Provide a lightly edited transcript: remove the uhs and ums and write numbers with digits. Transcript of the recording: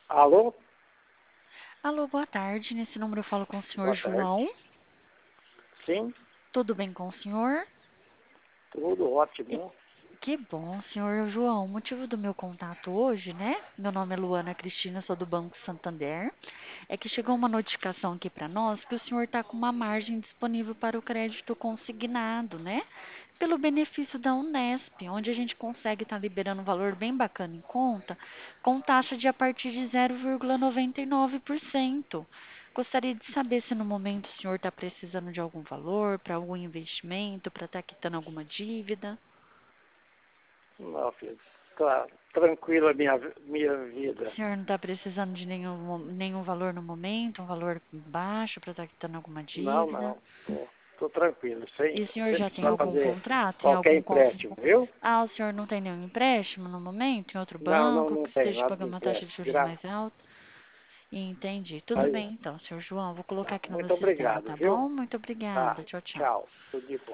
Alô? Alô, boa tarde. Nesse número eu falo com o senhor Boa tarde. João. Sim, Tudo bem com o senhor? tudo E ótimo. que bom, senhor João. O motivo do meu contato hoje, né? Meu nome é Luana Cristina, sou do Banco Santander. É que chegou uma notificação aqui para nós que o senhor está com uma margem disponível para o crédito consignado, né? Pelo benefício da Unesp, onde a gente consegue estar liberando um valor bem bacana em conta, com taxa de a partir de 0,99%. Gostaria de saber se no momento o senhor está precisando de algum valor, para algum investimento, para estar quitando alguma dívida. Não, filho, tá tranquila a minha vida. O senhor não está precisando de nenhum valor no momento, um valor baixo para estar quitando alguma Não, dívida. não. Tô tranquilo, sem, E o senhor sem já tem precisar algum fazer contrato em qualquer algum. empréstimo, viu? Ah, o senhor não tem nenhum empréstimo no momento em outro Não, não, banco não que tenho esteja nada de pagando uma taxa de empréstimo. juros mais alta? Entendi. Tudo Aí, bem então, senhor João. Vou colocar aqui no meu muito sistema, obrigado, tá viu? bom? Muito Tá, obrigada. Tchau, tchau. tchau. Tudo de bom.